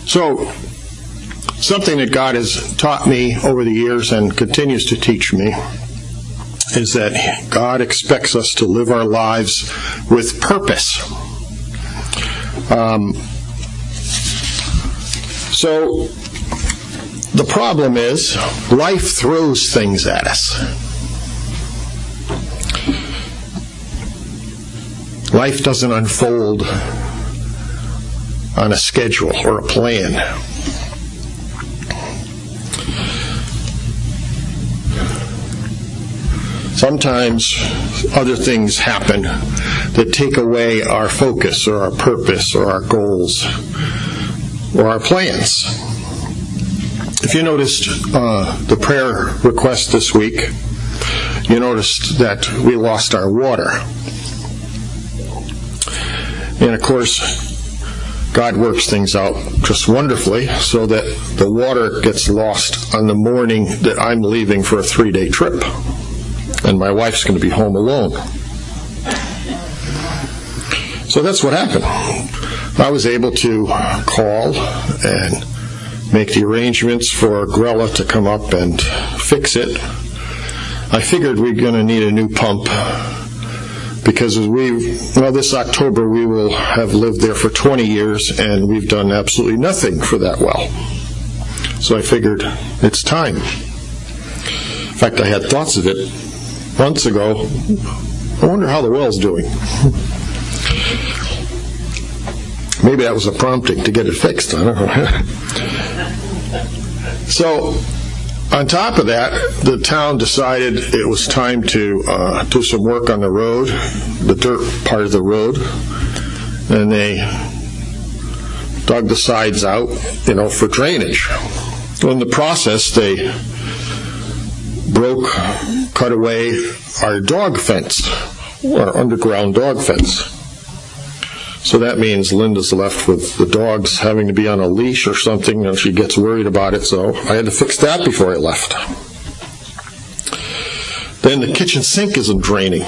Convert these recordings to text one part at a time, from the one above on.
So, something that God has taught me over the years and continues to teach me is that God expects us to live our lives with purpose. So, the problem is, life throws things at us. Life doesn't unfold on a schedule or a plan. Sometimes other things happen that take away our focus or our purpose or our goals or our plans. If you noticed the prayer request this week, you noticed that we lost our water. And of course, God works things out just wonderfully so that the water gets lost on the morning that I'm leaving for a 3-day trip. And my wife's going to be home alone. So that's what happened. I was able to call and make the arrangements for Grella to come up and fix it. I figured we're going to need a new pump because this October we will have lived there for 20 years and we've done absolutely nothing for that well. So I figured it's time. In fact, I had thoughts of it months ago. I wonder how the well's doing. Maybe that was a prompting to get it fixed. I don't know. So, on top of that, the town decided it was time to do some work on the road, the dirt part of the road, and they dug the sides out, for drainage. In the process, they cut away our dog fence, our underground dog fence. So that means Linda's left with the dogs having to be on a leash or something, and she gets worried about it, so I had to fix that before I left. Then the kitchen sink isn't draining.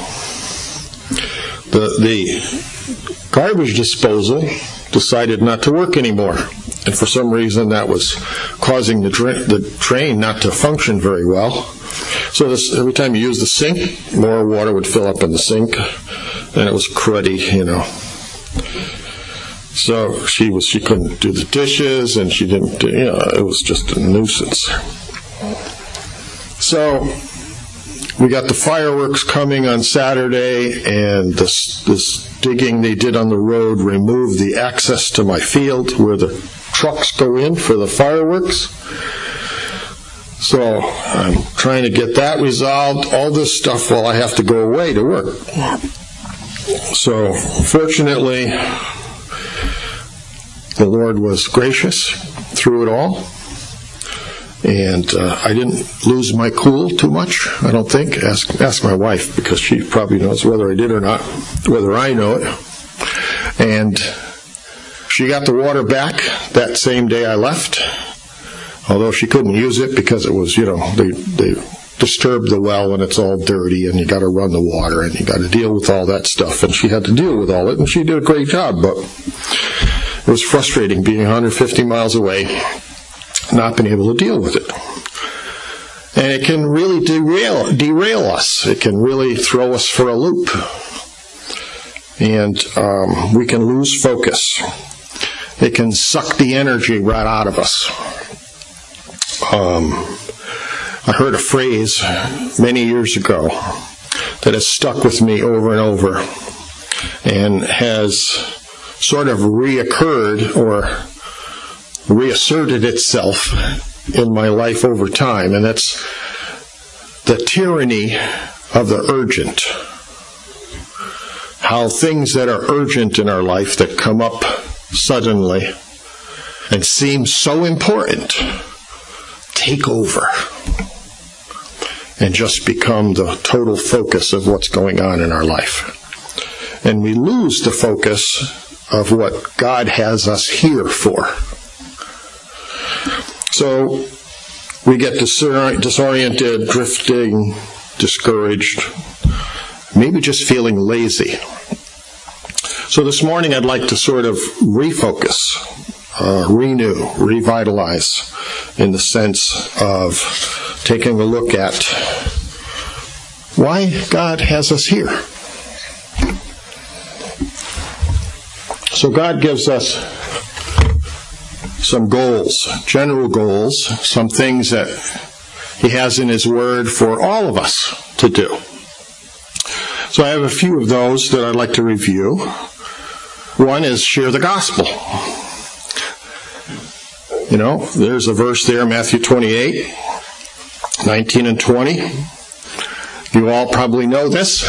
The garbage disposal decided not to work anymore, and for some reason that was causing the drain not to function very well. So every time you use the sink, more water would fill up in the sink, and it was cruddy, So she couldn't do the dishes, and she didn't, it was just a nuisance. So we got the fireworks coming on Saturday, and this digging they did on the road removed the access to my field where the trucks go in for the fireworks. So I'm trying to get that resolved. All this stuff while I have to go away to work. So fortunately, the Lord was gracious through it all. And I didn't lose my cool too much, I don't think. Ask my wife, because she probably knows whether I did or not, whether I know it. And she got the water back that same day I left. Although she couldn't use it because it was, they disturbed the well and it's all dirty and you got to run the water and you got to deal with all that stuff. And she had to deal with all it, and she did a great job. But it was frustrating being 150 miles away, not being able to deal with it. And it can really derail us. It can really throw us for a loop. And we can lose focus. It can suck the energy right out of us. I heard a phrase many years ago that has stuck with me over and over and has sort of reoccurred or reasserted itself in my life over time, and that's the tyranny of the urgent. How things that are urgent in our life that come up suddenly and seem so important take over and just become the total focus of what's going on in our life. And we lose the focus of what God has us here for. So we get disoriented, drifting, discouraged, maybe just feeling lazy. So this morning I'd like to sort of refocus renew, revitalize, in the sense of taking a look at why God has us here. So God gives us some goals, general goals, some things that He has in His Word for all of us to do. So I have a few of those that I'd like to review. One is share the gospel. You know, there's a verse there, Matthew 28, 19 and 20. You all probably know this,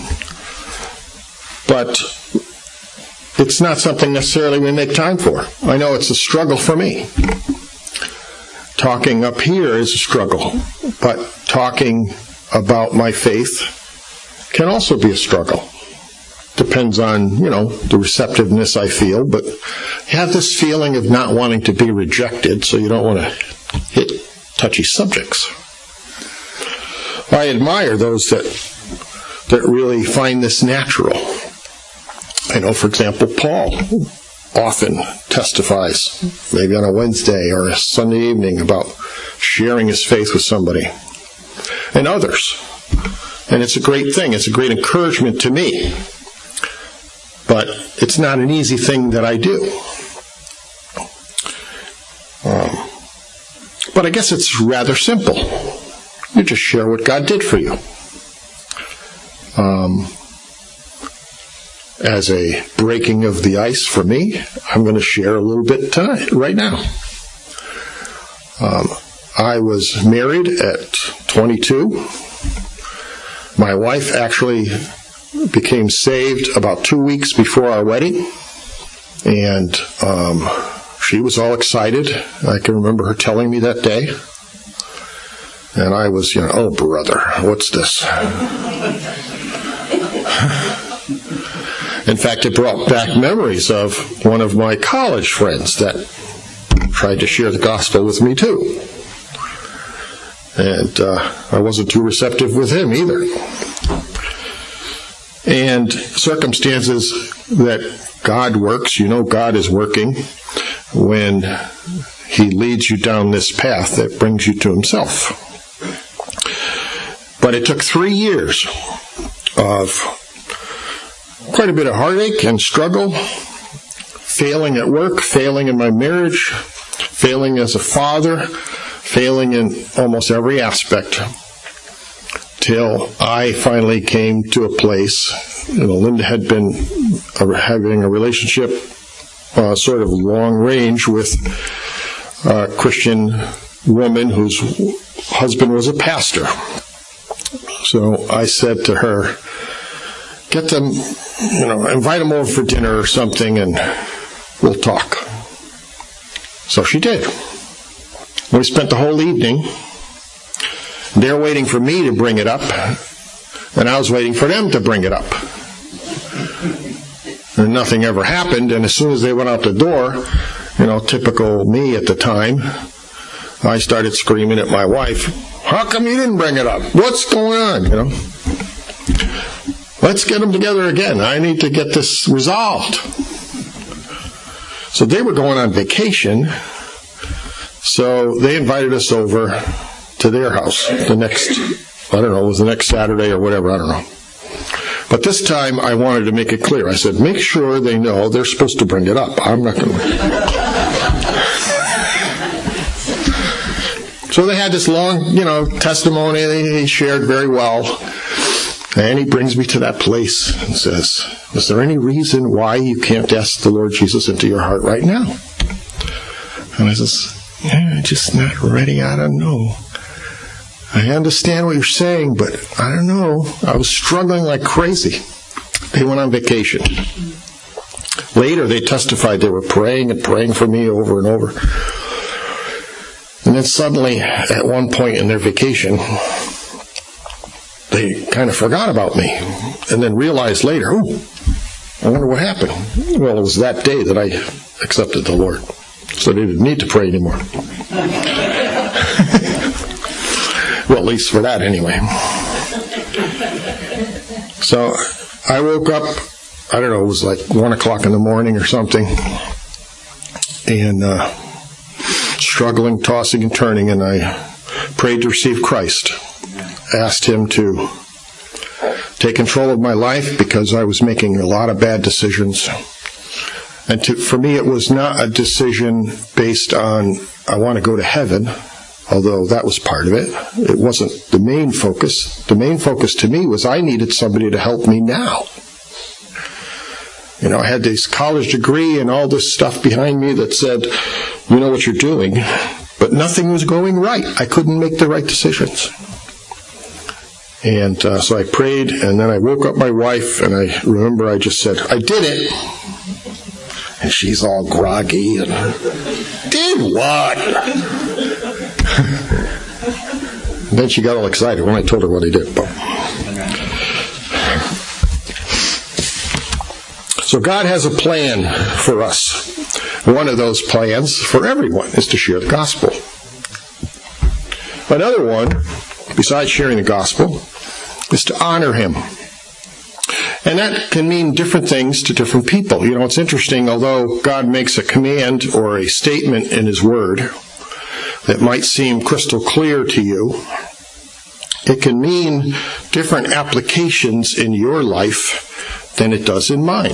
but it's not something necessarily we make time for. I know it's a struggle for me. Talking up here is a struggle, but talking about my faith can also be a struggle. Depends on, the receptiveness I feel, but you have this feeling of not wanting to be rejected, so you don't want to hit touchy subjects. I admire those that really find this natural. I know, for example, Paul often testifies, maybe on a Wednesday or a Sunday evening, about sharing his faith with somebody, and others. And it's a great thing. It's a great encouragement to me. But it's not an easy thing that I do. But I guess it's rather simple. You just share what God did for you. As a breaking of the ice for me, I'm going to share a little bit tonight, right now. I was married at 22. My wife actually became saved about 2 weeks before our wedding. And she was all excited. I can remember her telling me that day. And I was, oh, brother, what's this? In fact, it brought back memories of one of my college friends that tried to share the gospel with me too. And I wasn't too receptive with him either. And circumstances that God works, God is working when He leads you down this path that brings you to Himself. But it took 3 years of quite a bit of heartache and struggle, failing at work, failing in my marriage, failing as a father, failing in almost every aspect, till I finally came to a place. Linda had been having a relationship sort of long range with a Christian woman whose husband was a pastor. So I said to her, get them, invite them over for dinner or something and we'll talk. So she did. We spent the whole evening. They're waiting for me to bring it up, and I was waiting for them to bring it up. And nothing ever happened, and as soon as they went out the door, typical me at the time, I started screaming at my wife, how come you didn't bring it up? What's going on, Let's get them together again. I need to get this resolved. So they were going on vacation, so they invited us over to their house it was the next Saturday or whatever, I don't know. But this time I wanted to make it clear. I said, make sure they know they're supposed to bring it up. I'm not going to. So they had this long, testimony they shared very well. And he brings me to that place and says, is there any reason why you can't ask the Lord Jesus into your heart right now? And I says, I'm just not ready. I don't know. I understand what you're saying, but I don't know. I was struggling like crazy. They went on vacation. Later, they testified they were praying and praying for me over and over. And then suddenly, at one point in their vacation, they kind of forgot about me. And then realized later, I wonder what happened. Well, it was that day that I accepted the Lord. So they didn't need to pray anymore. Well, at least for that anyway. So I woke up, it was like 1 o'clock in the morning or something. and struggling, tossing and turning, and I prayed to receive Christ. Asked him to take control of my life because I was making a lot of bad decisions. And for me, it was not a decision based on, I want to go to heaven, although that was part of it. It wasn't the main focus. The main focus to me was I needed somebody to help me now. You know, I had this college degree and all this stuff behind me that said, you know what you're doing, but nothing was going right. I couldn't make the right decisions. And so I prayed, and then I woke up my wife, and I remember I just said, I did it. And she's all groggy, and, did what? And then she got all excited when I told her what I did. So God has a plan for us. One of those plans for everyone is to share the gospel. Another one, besides sharing the gospel, is to honor him. And that can mean different things to different people. You know, it's interesting, although God makes a command or a statement in his word that might seem crystal clear to you, it can mean different applications in your life than it does in mine.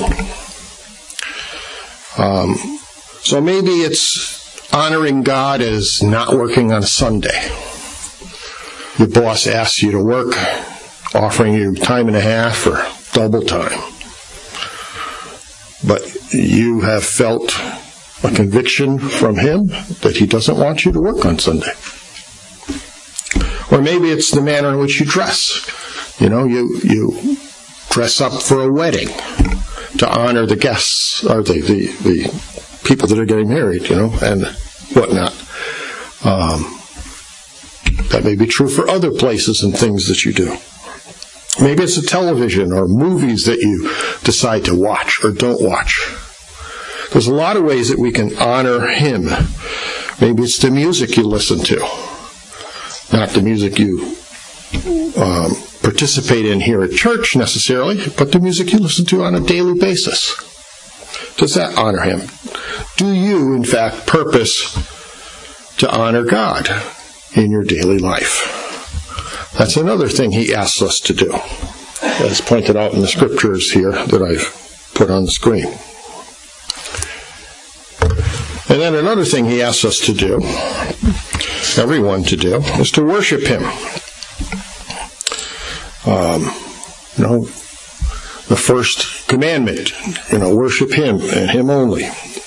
So maybe it's honoring God as not working on a Sunday. Your boss asks you to work, offering you time and a half or double time. But you have felt a conviction from him that he doesn't want you to work on Sunday. Or maybe it's the manner in which you dress. You know, you dress up for a wedding to honor the guests, or the people that are getting married, you know, and whatnot. That may be true for other places and things that you do. Maybe it's the television or movies that you decide to watch or don't watch. There's a lot of ways that we can honor him. Maybe it's the music you listen to. Not the music you participate in here at church necessarily, but the music you listen to on a daily basis. Does that honor him? Do you, in fact, purpose to honor God in your daily life? That's another thing he asks us to do, as pointed out in the scriptures here that I've put on the screen. And then another thing he asks us to do, everyone to do, is to worship him. The first commandment, worship him and him only.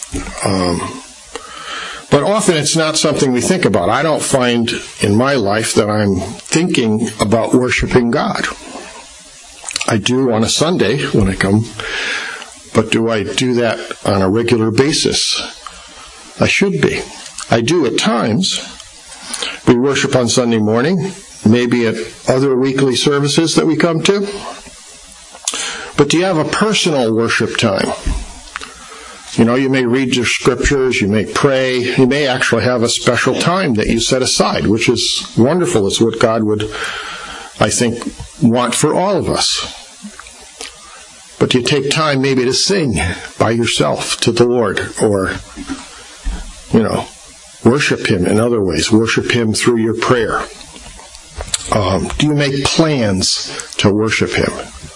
But often it's not something we think about. I don't find in my life that I'm thinking about worshiping God. I do on a Sunday when I come, but do I do that on a regular basis? I should be. I do at times. We worship on Sunday morning, maybe at other weekly services that we come to. But do you have a personal worship time? You may read your scriptures, you may pray, you may actually have a special time that you set aside, which is wonderful. It's what God would, I think, want for all of us. But do you take time maybe to sing by yourself to the Lord, or, worship him in other ways, worship him through your prayer? Do you make plans to worship him?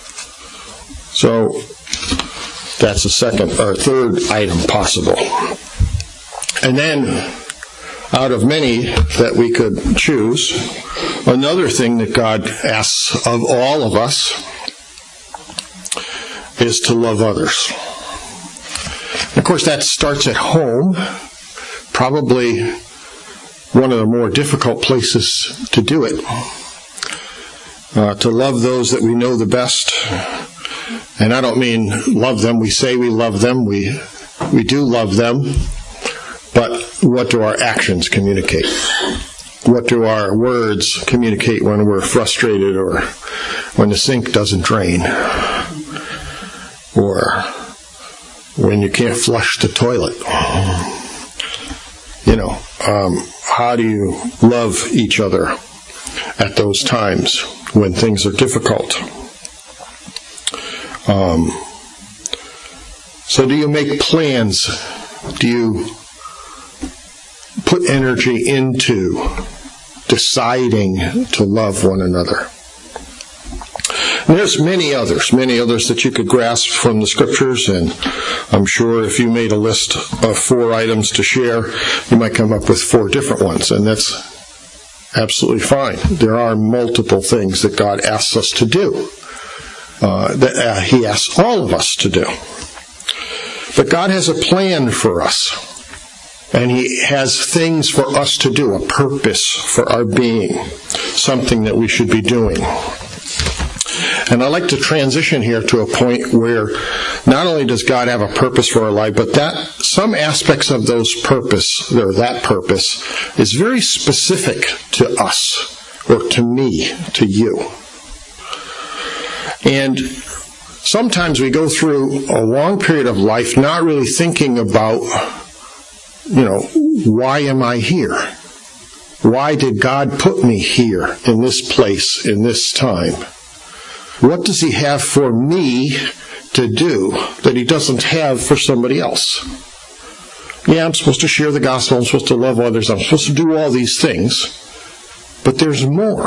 So that's a second or third item possible. And then, out of many that we could choose, another thing that God asks of all of us is to love others. Of course, that starts at home, probably one of the more difficult places to do it. To love those that we know the best. And I don't mean love them. We say we love them. We do love them. But what do our actions communicate? What do our words communicate when we're frustrated, or when the sink doesn't drain? Or when you can't flush the toilet? How do you love each other at those times when things are difficult? So do you make plans? Do you put energy into deciding to love one another. And there's many others that you could grasp from the Scriptures, and I'm sure if you made a list of 4 items to share, you might come up with 4 different ones, and that's absolutely fine. There are multiple things that God asks us to do, that He asks all of us to do. But God has a plan for us, and He has things for us to do, a purpose for our being, something that we should be doing. And I'd like to transition here to a point where not only does God have a purpose for our life, but that some aspects of that purpose is very specific to us, or to me, to you. And sometimes we go through a long period of life not really thinking about, why am I here? Why did God put me here in this place, in this time? What does He have for me to do that He doesn't have for somebody else? Yeah, I'm supposed to share the gospel, I'm supposed to love others, I'm supposed to do all these things, but there's more.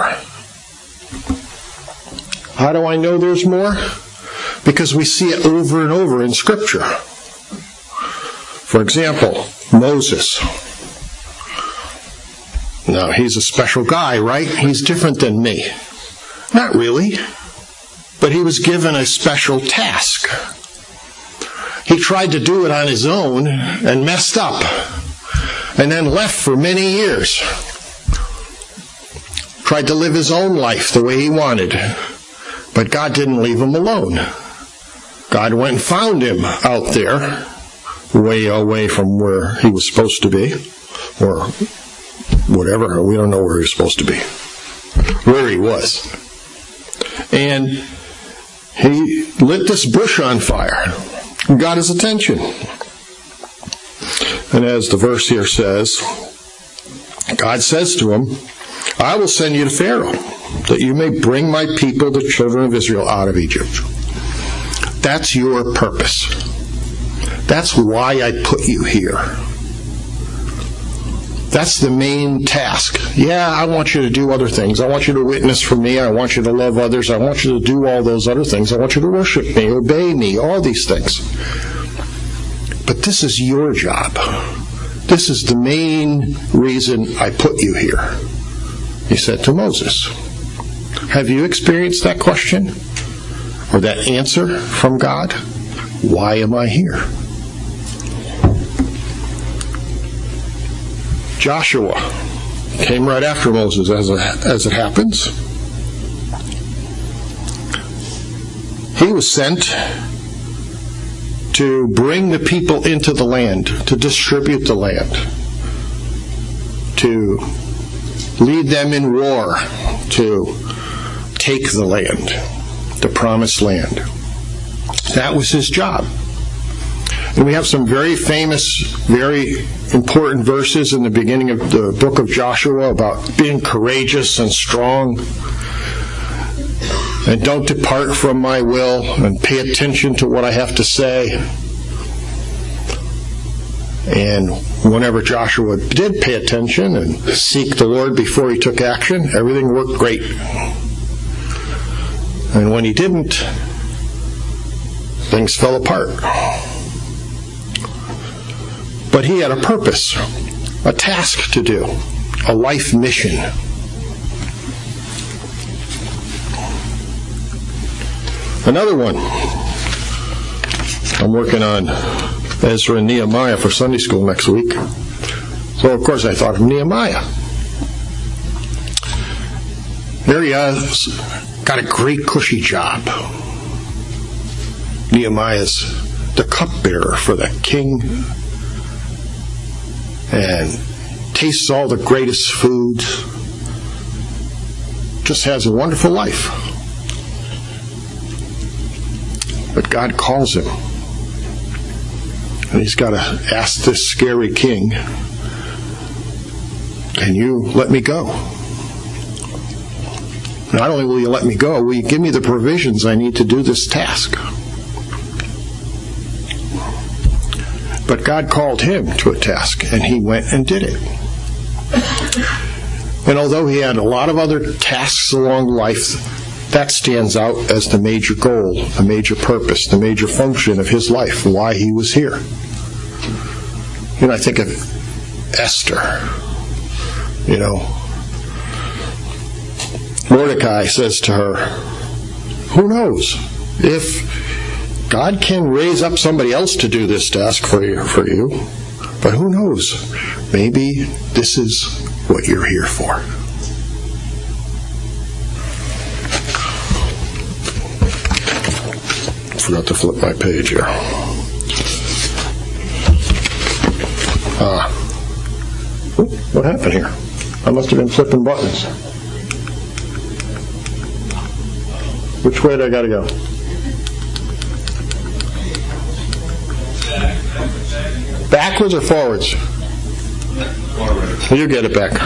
How do I know there's more? Because we see it over and over in Scripture. For example, Moses. Now, he's a special guy, right? He's different than me. Not really. But he was given a special task. He tried to do it on his own and messed up, and then left for many years. Tried to live his own life the way he wanted. But God didn't leave him alone. God went and found him out there, way away from where he was supposed to be, or whatever. We don't know where he was supposed to be. Where he was. And he lit this bush on fire and got his attention. And as the verse here says, God says to him, I will send you to Pharaoh, that you may bring my people, the children of Israel, out of Egypt. That's your purpose. That's why I put you here. That's the main task. Yeah, I want you to do other things. I want you to witness for me. I want you to love others. I want you to do all those other things. I want you to worship me, obey me, all these things. But this is your job. This is the main reason I put you here. He said to Moses. Have you experienced that question? Or that answer from God? Why am I here? Joshua came right after Moses, as it happens. He was sent to bring the people into the land, to distribute the land, to lead them in war, to take the land, the promised land. That was his job. And we have some very famous, very important verses in the beginning of the book of Joshua about being courageous and strong. And don't depart from my will, and pay attention to what I have to say. And whenever Joshua did pay attention and seek the Lord before he took action, everything worked great. And when he didn't, things fell apart. But he had a purpose, a task to do, a life mission. Another one. I'm working on Ezra and Nehemiah for Sunday school next week. So, of course, I thought of Nehemiah. There he is, got a great cushy job. Nehemiah's the cupbearer for the king, and tastes all the greatest foods. Just has a wonderful life. But God calls him. And he's got to ask this scary king, can you let me go? Not only will you let me go, will you give me the provisions I need to do this task? But God called him to a task, and he went and did it. And although he had a lot of other tasks along life, that stands out as the major goal, the major purpose, the major function of his life, why he was here. You know, I think of Esther. You know, Mordecai says to her, who knows? If God can raise up somebody else to do this task for you, but who knows? Maybe this is what you're here for. Forgot to flip my page here. What happened here? I must have been flipping buttons. Which way do I got to go? Backwards or forwards? Forwards. You get it back.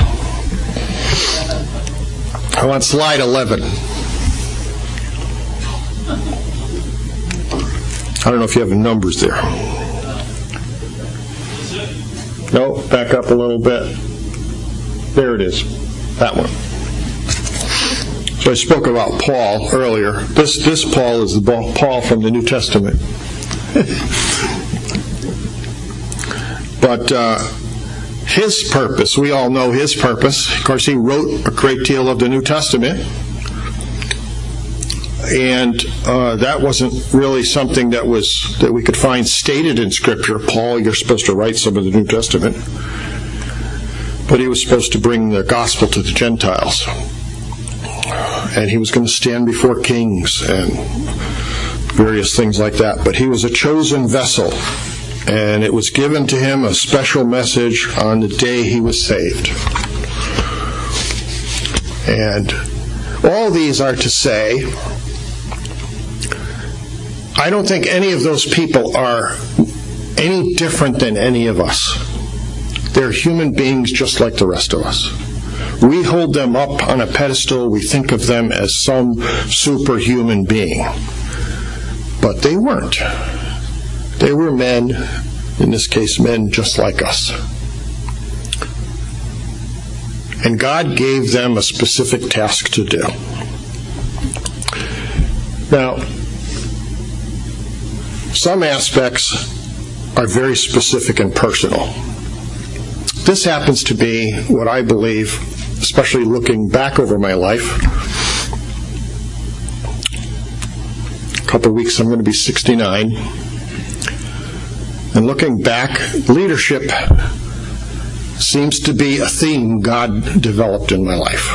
I want slide 11. I don't know if you have numbers there. No, back up a little bit. There it is. That one. So I spoke about Paul earlier. This Paul is the Paul from the New Testament. But his purpose, we all know his purpose. Of course, he wrote a great deal of the New Testament. And that wasn't really something that we could find stated in Scripture. Paul, you're supposed to write some of the New Testament. But he was supposed to bring the gospel to the Gentiles. And he was going to stand before kings and various things like that. But he was a chosen vessel. And it was given to him a special message on the day he was saved. And all these are to say, I don't think any of those people are any different than any of us. They're human beings just like the rest of us. We hold them up on a pedestal. We think of them as some superhuman being. But they weren't. They were men, in this case men just like us. And God gave them a specific task to do. Now, some aspects are very specific and personal. This happens to be what I believe, especially looking back over my life. A couple of weeks I'm going to be 69. And looking back, leadership seems to be a theme God developed in my life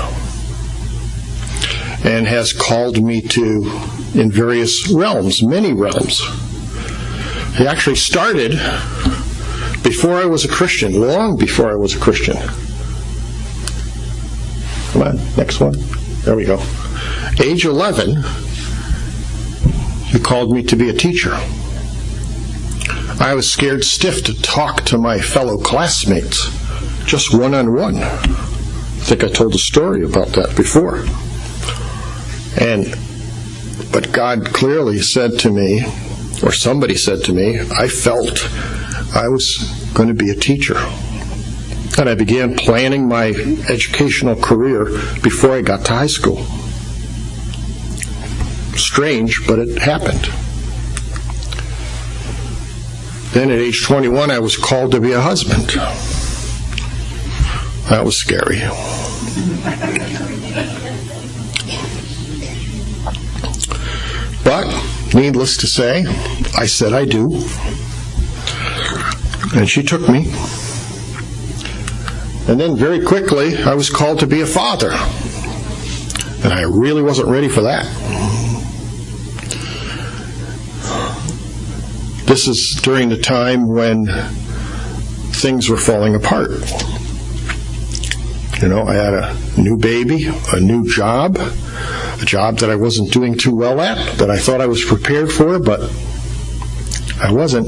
and has called me to in various realms, many realms. He actually started before I was a Christian, long before I was a Christian. Come on, next one. There we go. Age 11, he called me to be a teacher. I was scared stiff to talk to my fellow classmates, just one-on-one. I think I told a story about that before. But God clearly said to me, or somebody said to me, I felt I was going to be a teacher. And I began planning my educational career before I got to high school. Strange, but it happened. Then at age 21, I was called to be a husband. That was scary. But, needless to say, I said I do. And she took me. And then very quickly, I was called to be a father. And I really wasn't ready for that. This is during the time when things were falling apart. You know, I had a new baby, a new job, a job that I wasn't doing too well at, that I thought I was prepared for, but I wasn't.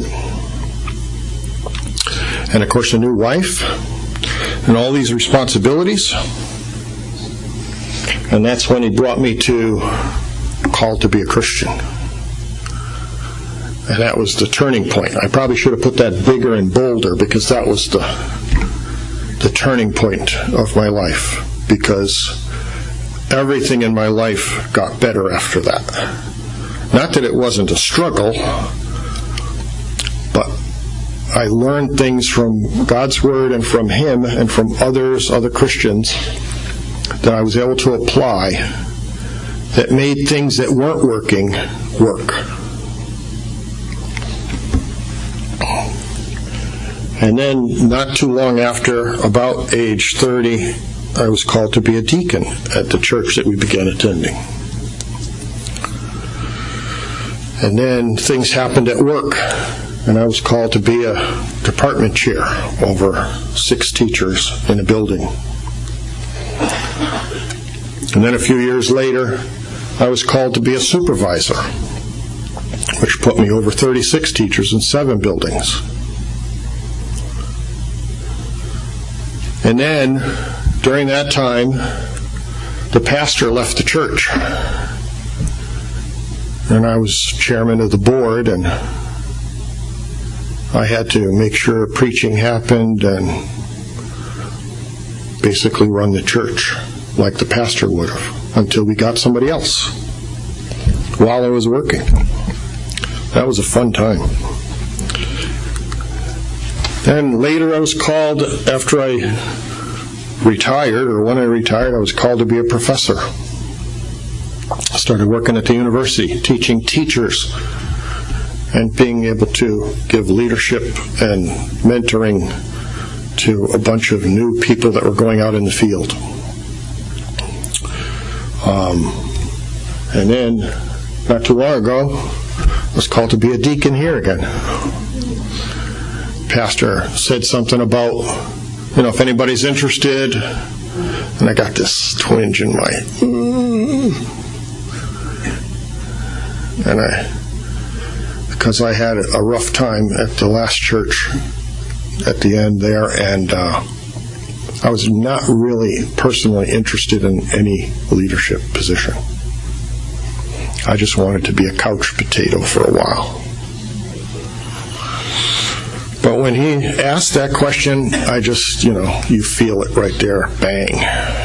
And of course, a new wife, and all these responsibilities. And that's when he brought me to called to be a Christian. And that was the turning point. I probably should have put that bigger and bolder because that was the the turning point of my life, because everything in my life got better after that. Not that it wasn't a struggle, but I learned things from God's Word and from Him and from other Christians that I was able to apply that made things that weren't working work. And then, not too long after, about age 30, I was called to be a deacon at the church that we began attending. And then things happened at work, and I was called to be a department chair over 6 teachers in a building. And then a few years later, I was called to be a supervisor, which put me over 36 teachers in 7 buildings. And then, during that time, the pastor left the church. And I was chairman of the board, and I had to make sure preaching happened and basically run the church like the pastor would have until we got somebody else while I was working. That was a fun time. Then later I was called, after I retired, or when I retired, I was called to be a professor. I started working at the university, teaching teachers and being able to give leadership and mentoring to a bunch of new people that were going out in the field. And then, not too long ago, I was called to be a deacon here again. Pastor said something about, if anybody's interested, and I got this twinge in my, because I had a rough time at the last church at the end there, and I was not really personally interested in any leadership position. I just wanted to be a couch potato for a while. But when he asked that question, I just, you feel it right there, bang.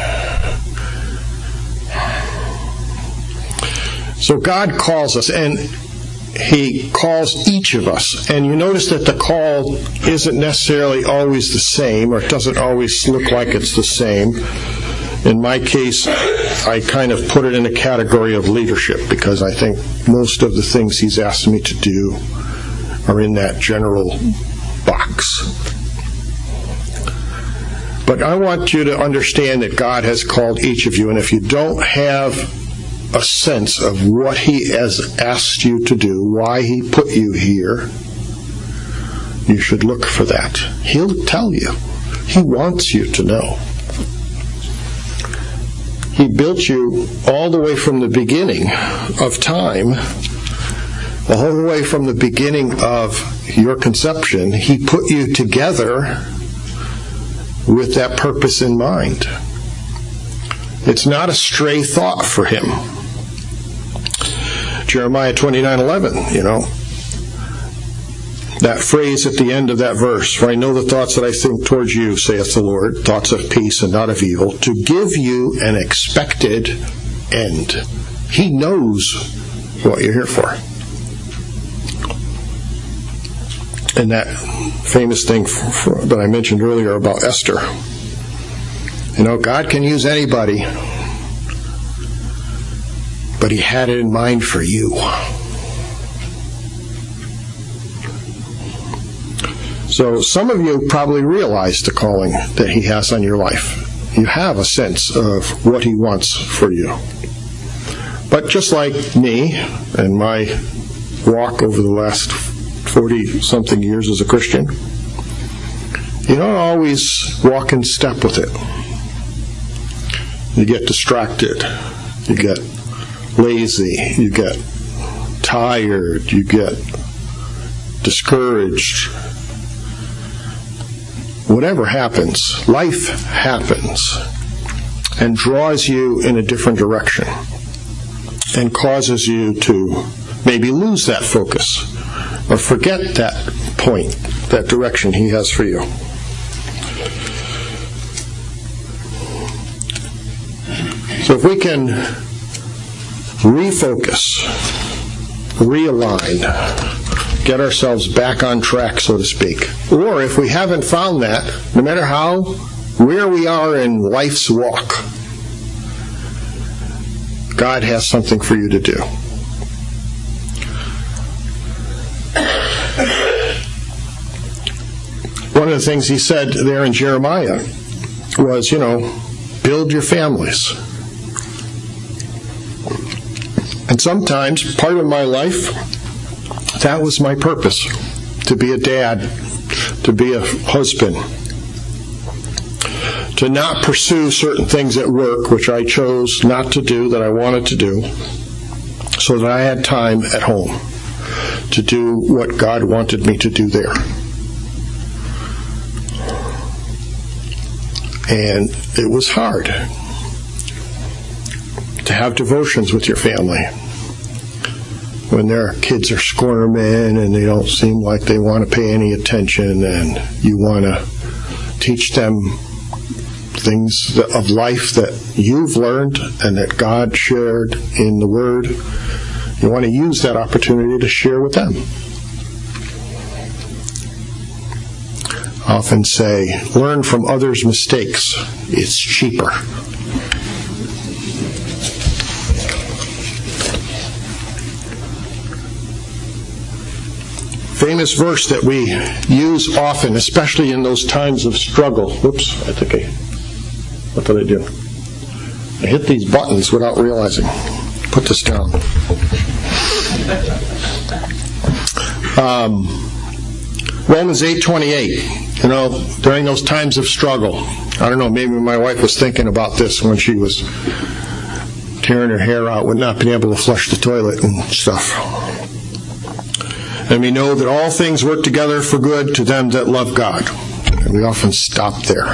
So God calls us, and He calls each of us. And you notice that the call isn't necessarily always the same, or it doesn't always look like it's the same. In my case, I kind of put it in a category of leadership, because I think most of the things He's asked me to do are in that general box. But I want you to understand that God has called each of you, and if you don't have a sense of what He has asked you to do, why He put you here, you should look for that. He'll tell you. He wants you to know. He built you all the way from the beginning of time, all the way from the beginning of your conception. He put you together with that purpose in mind. It's not a stray thought for Him. Jeremiah 29:11, that phrase at the end of that verse, for I know the thoughts that I think towards you, saith the Lord, thoughts of peace and not of evil, to give you an expected end. He knows what you're here for. And that famous thing that I mentioned earlier about Esther. God can use anybody, but He had it in mind for you. So some of you probably realize the calling that He has on your life. You have a sense of what He wants for you. But just like me and my walk over the last 40-something years as a Christian, you don't always walk in step with it. You get distracted. You get lazy. You get tired. You get discouraged. Whatever happens, life happens and draws you in a different direction and causes you to maybe lose that focus or forget that point, that direction He has for you. So if we can refocus, realign, get ourselves back on track, so to speak, or if we haven't found that, no matter where we are in life's walk, God has something for you to do. One of the things he said there in Jeremiah was, build your families. And sometimes, part of my life, that was my purpose, to be a dad, to be a husband, to not pursue certain things at work, which I chose not to do, that I wanted to do, so that I had time at home to do what God wanted me to do there. And it was hard to have devotions with your family when their kids are squirming and they don't seem like they want to pay any attention, and you want to teach them things of life that you've learned and that God shared in the Word. You want to use that opportunity to share with them. I often say, learn from others' mistakes. It's cheaper. Famous verse that we use often, especially in those times of struggle. Oops, what did I do? I hit these buttons without realizing. Put this down. Romans 8:28. During those times of struggle, I don't know, maybe my wife was thinking about this when she was tearing her hair out with not being able to flush the toilet and stuff. And we know that all things work together for good to them that love God. And we often stop there.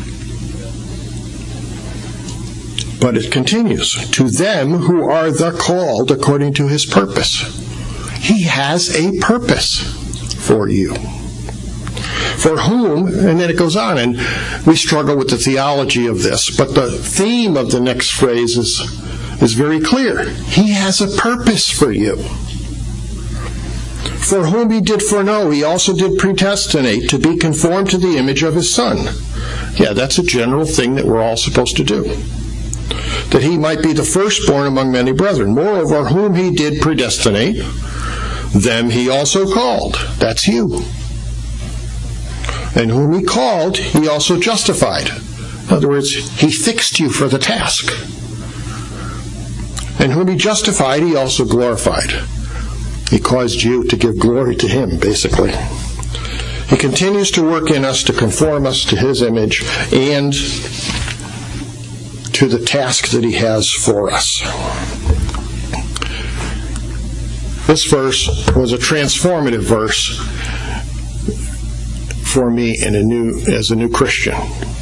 But it continues. To them who are the called according to his purpose. He has a purpose for you. For whom, and then it goes on, and we struggle with the theology of this, but the theme of the next phrase is very clear. He has a purpose for you. For whom he did foreknow, he also did predestinate to be conformed to the image of his Son. Yeah, that's a general thing that we're all supposed to do. That he might be the firstborn among many brethren. Moreover, whom he did predestinate, them he also called. That's you. And whom he called, he also justified. In other words, he fixed you for the task. And whom he justified, he also glorified. He caused you to give glory to him, basically. He continues to work in us to conform us to his image and to the task that he has for us. This verse was a transformative verse for me as a new Christian.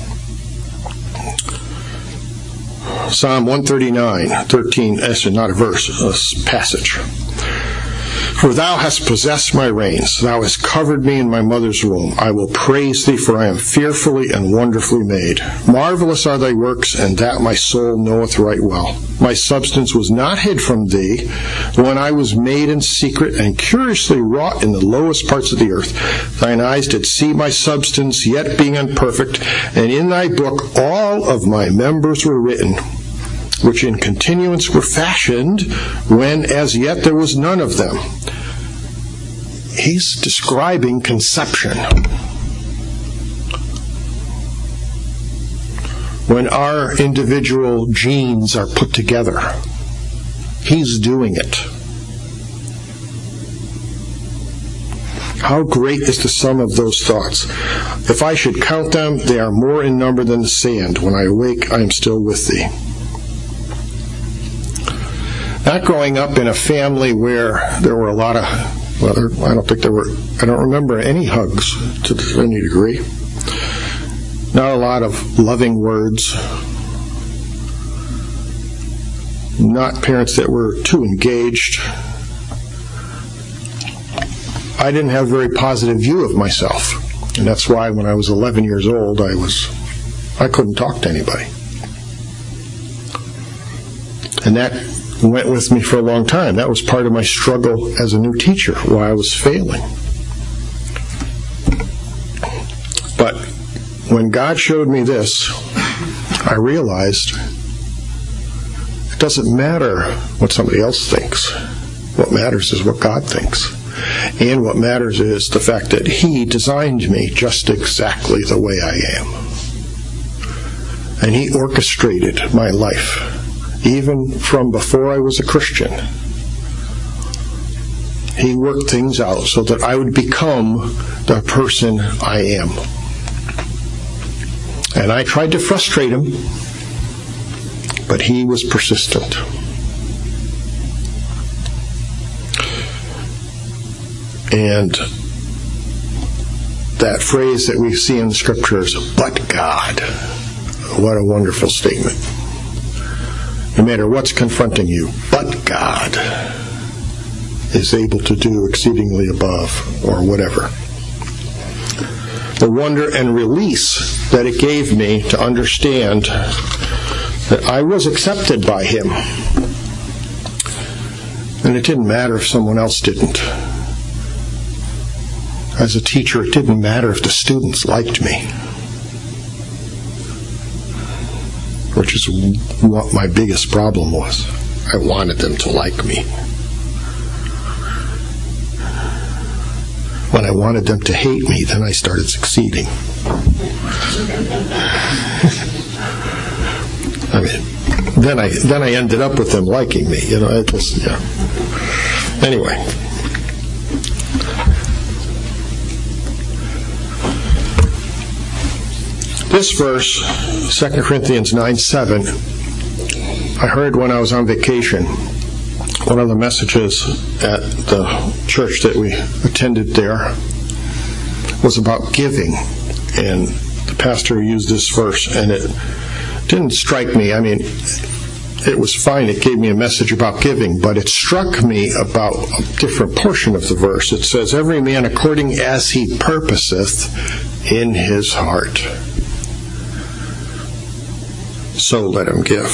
Psalm 139:13. That's not a verse, a passage. For thou hast possessed my reins, thou hast covered me in my mother's womb. I will praise thee, for I am fearfully and wonderfully made. Marvelous are thy works, and that my soul knoweth right well. My substance was not hid from thee, when I was made in secret and curiously wrought in the lowest parts of the earth. Thine eyes did see my substance, yet being imperfect, and in thy book all of my members were written, which in continuance were fashioned, when as yet there was none of them. He's describing conception. When our individual genes are put together, he's doing it. How great is the sum of those thoughts? If I should count them, they are more in number than the sand. When I awake, I am still with thee. Not growing up in a family where there were a lot of, I don't remember any hugs to any degree. Not a lot of loving words. Not parents that were too engaged. I didn't have a very positive view of myself. And that's why when I was 11 years old, I couldn't talk to anybody. And that went with me for a long time. That was part of my struggle as a new teacher, why I was failing. But when God showed me this, I realized it doesn't matter what somebody else thinks. What matters is what God thinks. And what matters is the fact that He designed me just exactly the way I am. And He orchestrated my life, even from before I was a Christian. He worked things out so that I would become the person I am. And I tried to frustrate Him, but He was persistent. And that phrase that we see in the Scriptures, but God, what a wonderful statement. No matter what's confronting you, but God is able to do exceedingly above, or whatever. The wonder and release that it gave me to understand that I was accepted by Him. And it didn't matter if someone else didn't. As a teacher, it didn't matter if the students liked me, which is what my biggest problem was. I wanted them to like me. When I wanted them to hate me, then I started succeeding. I mean, then I ended up with them liking me. It just, Anyway. This verse, 2 Corinthians 9:7, I heard when I was on vacation. One of the messages at the church that we attended there was about giving. And the pastor used this verse, and it didn't strike me. I mean, it was fine. It gave me a message about giving, but it struck me about a different portion of the verse. It says, every man according as he purposeth in his heart, so let him give.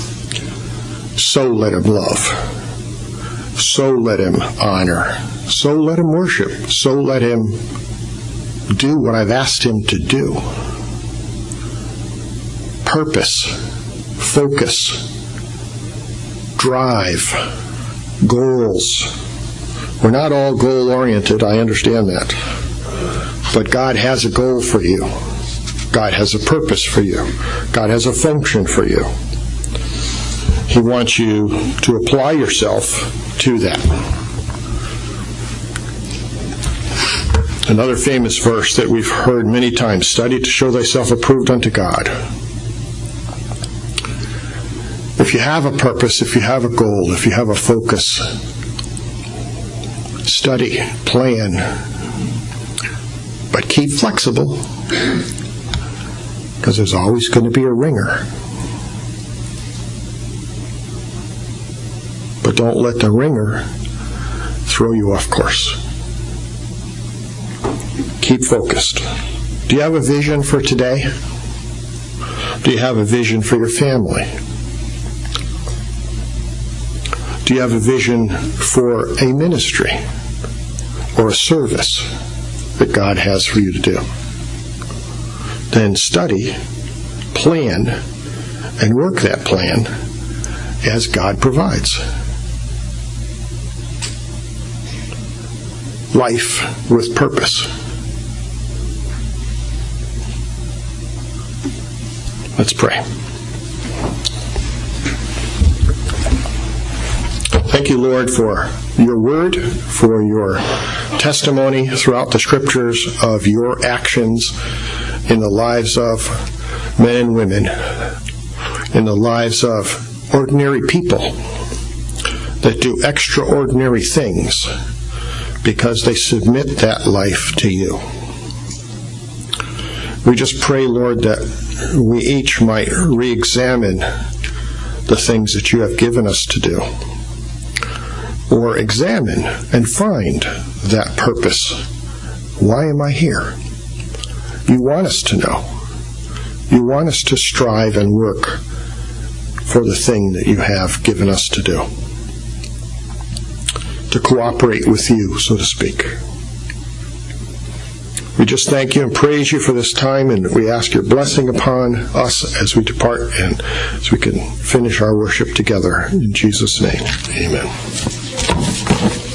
So let him love. So let him honor. So let him worship. So let him do what I've asked him to do. Purpose, focus, drive, goals. We're not all goal-oriented, I understand that. But God has a goal for you. God has a purpose for you. God has a function for you. He wants you to apply yourself to that. Another famous verse that we've heard many times, study to show thyself approved unto God. If you have a purpose, if you have a goal, if you have a focus, study, plan, but keep flexible, because there's always going to be a ringer. But don't let the ringer throw you off course. Keep focused. Do you have a vision for today? Do you have a vision for your family? Do you have a vision for a ministry or a service that God has for you to do? Then study, plan, and work that plan as God provides. Life with purpose. Let's pray. Thank you, Lord, for your word, for your testimony throughout the Scriptures of your actions in the lives of men and women, in the lives of ordinary people that do extraordinary things because they submit that life to you. We just pray, Lord, that we each might re-examine the things that you have given us to do, or examine and find that purpose. Why am I here? You want us to know. You want us to strive and work for the thing that you have given us to do. To cooperate with you, so to speak. We just thank you and praise you for this time, and we ask your blessing upon us as we depart and as we can finish our worship together. In Jesus' name, amen.